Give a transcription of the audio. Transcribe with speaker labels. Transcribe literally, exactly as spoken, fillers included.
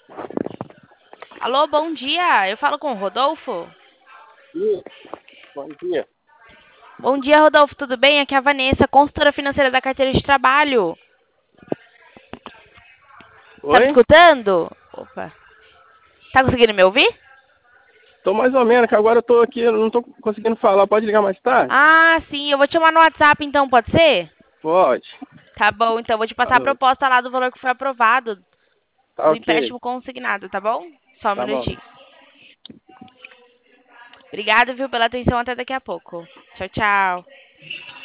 Speaker 1: Alô, bom dia. Eu falo com o Rodolfo?
Speaker 2: Sim, bom dia.
Speaker 1: Bom dia, Rodolfo. Tudo bem? Aqui é a Vanessa, consultora financeira da carteira de trabalho. Tá me
Speaker 2: Oi?
Speaker 1: escutando? Opa. Tá conseguindo me ouvir?
Speaker 2: Tô mais ou menos, que agora eu tô aqui, eu não tô conseguindo falar. Pode ligar mais tarde?
Speaker 1: Ah, sim. Eu vou te chamar no WhatsApp, então, pode ser?
Speaker 2: Pode.
Speaker 1: Tá bom, então. Eu vou te passar a
Speaker 2: Alô.
Speaker 1: proposta lá do valor que foi aprovado,
Speaker 2: Tá
Speaker 1: do
Speaker 2: ok.
Speaker 1: empréstimo consignado, tá bom? Só um
Speaker 2: Tá bom.
Speaker 1: minutinho. Obrigada, viu, pela atenção. Até daqui a pouco. Tchau, tchau.